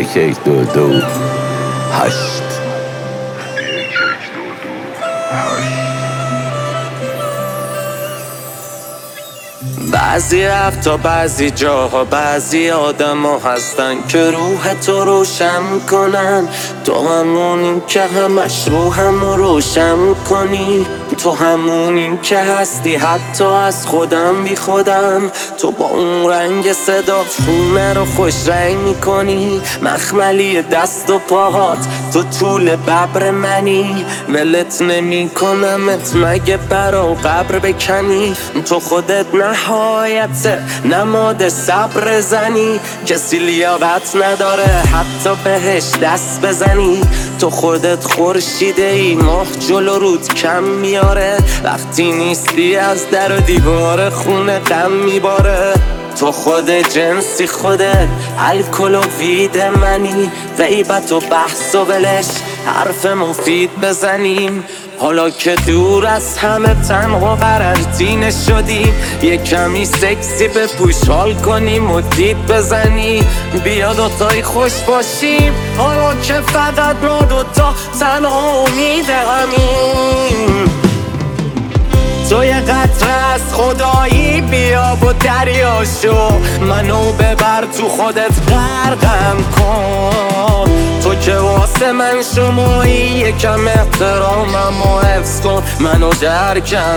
8. بعضی رفتا بعضی جاها بعضی آدم ها هستن که روح تو روشن کنن. تو همونی که همش روحم رو روشن کنی. تو همونی که هستی حتی از خودم بی خودم. تو با اون رنگ صدا خونه رو خوش رنگ میکنی. مخملی دست و پاهات تو طول ببر منی. ولت نمی کنمت مگه برا قبر بکنی. تو خودت نهایت نماد صبر زنی. کسی لیاقت نداره حتی بهش دست بزنی. تو خودت خورشیده ای ماه جلو رود کم میاره. وقتی نیستی از در و دیوار خونه غم میباره. تو خودت جنسی خودت الکل و وید منی. غیبت و بحث و ولش حرف مفید بزنیم. حالا که دور از همه تنها قرنطینه شدیم. یه کمی سکسی به پوش حال کنیم و دید بزنی. بیا دوتایی خوش باشیم حالا که فقط ما دوتا تنها امید همیم. تو یه قطره از خدایی بیا و دریا شو. منو ببر تو خودت غرقم کن. تو که واسه من شمایی یکم احترامم و حفظ کن. منو درکم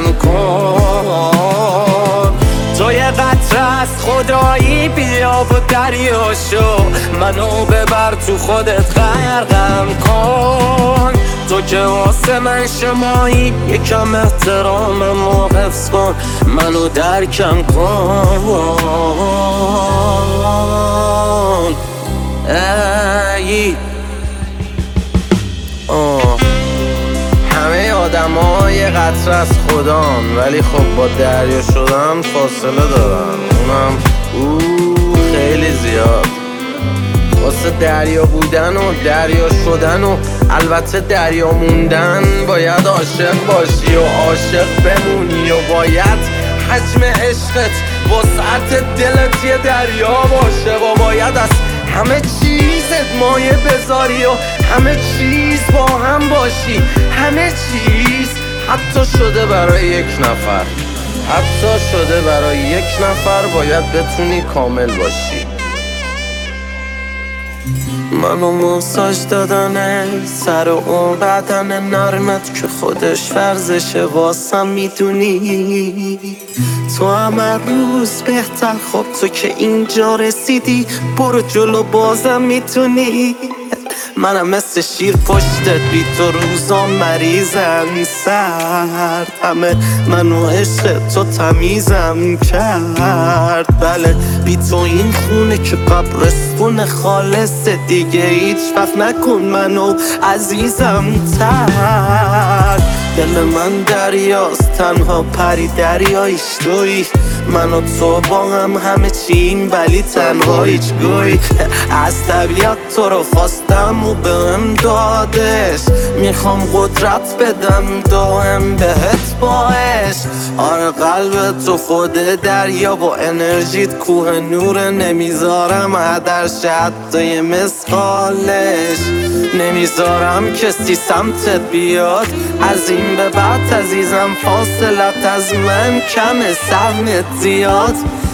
کن. تو یه قطره از خدایی بیا و دریا شو. منو ببر تو خودت غرقم کن. تو که واسه من شمایی یکم احترامم و حفظ کن. منو درکم کن. ای همه آدم ها یه قطره از خدان. ولی خب با دریا شدن فاصله دارن. اونم خیلی زیاد. واسه دریا بودن و دریا شدن و البته دریا موندن باید عاشق باشی و عاشق بمونی. و باید حجم عشقت وسعت دلت یه دریا باشه. و باید از همه چیزت مایه بذاری و همه چیز با هم باشی. همه چیز حتی شده برای یک نفر. حتی شده برای یک نفر باید بتونی کامل باشی. منو مساج دادن سر و اون بدن نرمت که خودش ورزشه واسم میدونی. تو همه روز بهتر. خب تو که اینجا رسیدی برو جلو بازم میتونی. منم مثل شیر پشتت بی تو روزا مریضم سرد. همه منو عشق تو تمیزم کرد. بله بی تو این خونه که قبرستون خالص دیگه هیچ وقت نکن منو عزیزم تر. دل من دریاست تنها پری دریایش تویی. من و تو با هم همه چیم ولی تنها هیچ گوی. از طبیعت تو رو خواستم و بهم دادش. میخوام قدرت بدم دائم بهت باش. آره قلب تو خود دریا با انرژیت کوه نور. نمیذارم هدرش حتی یه مثقالش. نمیذارم کسی سمتت بیاد. از این به بعد عزیزم فاصلت از من کمه سهمت زیاد.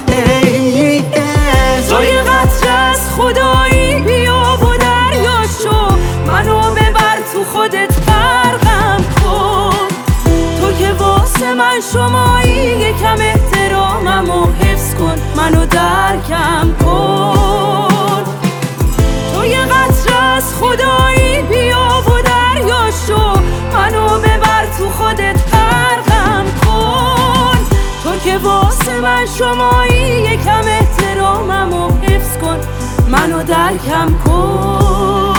تو یه قطره از خدایی بیا و دریا شو. منو ببر تو خودت غرقم کن. تو که واسه من شمایی یکم احترامم و حفظ کن. منو درکم کن. تو یه قطره از خدایی بیا و دریا شو. منو ببر تو خودت غرقم کن. تو که واسه من شمایی یکم احترامم و حفظ کن. منو درکم کن.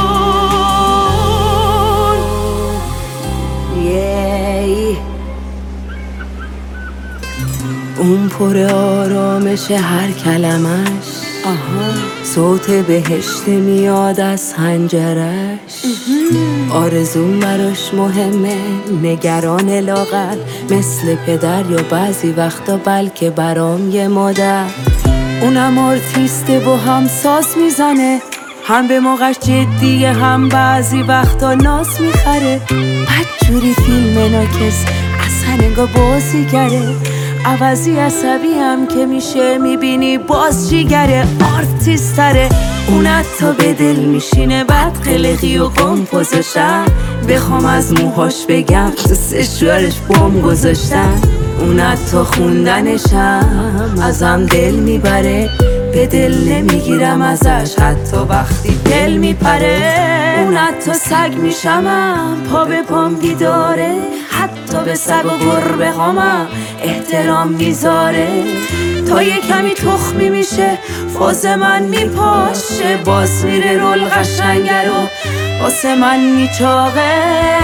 اون پر آرامش هر کلمش. صوت بهشت میاد از حنجرش. آرزوم براش مهمه نگران لاغر. مثل پدر یا بعضی وقتا بلکه برام یه مادر. اونم آرتیسته و هم ساز میزنه. هم به موقعش جدیه هم بعضی وقتا ناس میخره. بدجوری فیلم ناکس اصلا انگار بازیگره. عوضی عصبی هم که میشه میبینی باز جیگره. آرتیستره اون حتی به دل میشینه. بعد قلقی و قمپوزشم بخوام از موهاش بگم تو سشوارش بام گذاشتم. اون حتی خوندنشم ازم دل میبره. به دل نمیگیرم ازش حتی وقتی دل میپره. اون حتی سگ میشمم پا به پام بیداره. حتی به سگ و گربه هامم احترام میذاره. تا یه کمی تخمی میشه فاز من میپاشه. باز میره رول قشنگه رو واسه من میچاقه.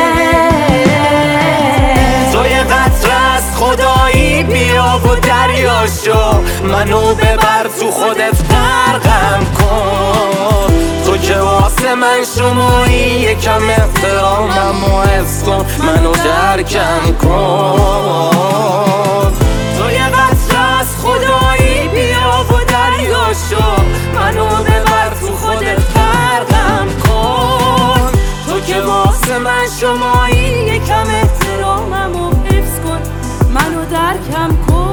تو یه قطره از خدایی بیا و دریا شو. منو ببر تو خودت غرقم کن. تو که واسه من شمایی یکم احترامم و حفظ کن. منو درکم کن. تو یه قطره از خدایی بیا و دریا شو. منو ببر تو خودت غرقم کن. تو که واسه من شمایی یکم احترامم و حفظ کن. منو درکم کن.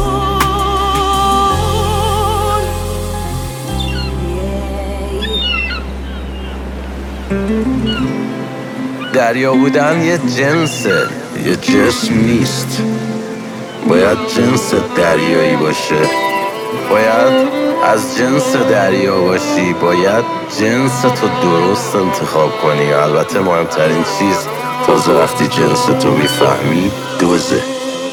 دریا بودن یه جنسه، یه جسم نیست. باید جنس دریایی باشه. باید از جنس دریا باشی. باید جنس تو درست انتخاب کنی. البته مهمترین چیز تازه وقتی جنس تو میفهمی دوزه.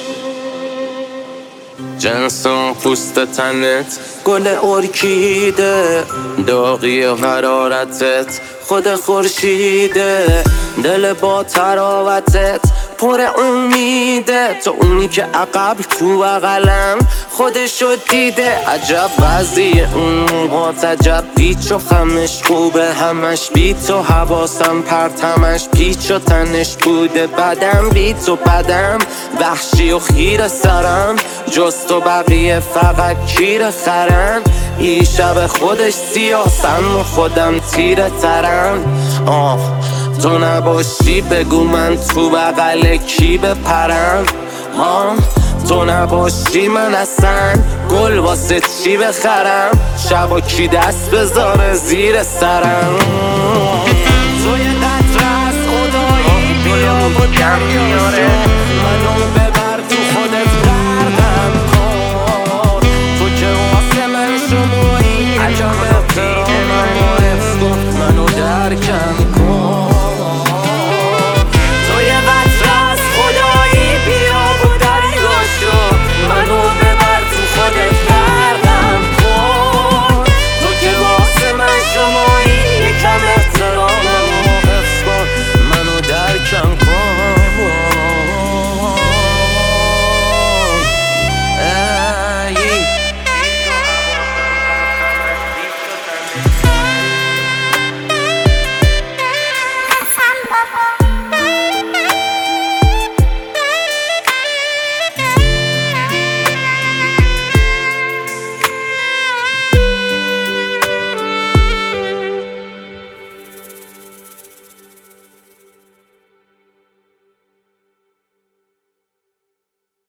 جنس و پوست تنت گل ارکیده. داغی و حرارتت خود خورشیده. دل با تراوتت پر امیده. تو اونی که عقب تو بغلم خودشو دیده. عجب وضعی اون موهات عجب پیچ و خمش خوبه. همش بی تو حواسم پرتمش پیچ و تنش بوده. بدم بی تو بدم وحشی و خیر سرم. جز تو بقیه فقط کیر خرن. این شب خودش سیاسم و خودم تیره ترم. تو نباشی بگو من تو بغل کی بپرم. تو نباشی من اصلا گل واسه چی بخرم. شبا کی دست بذاره زیر سرم.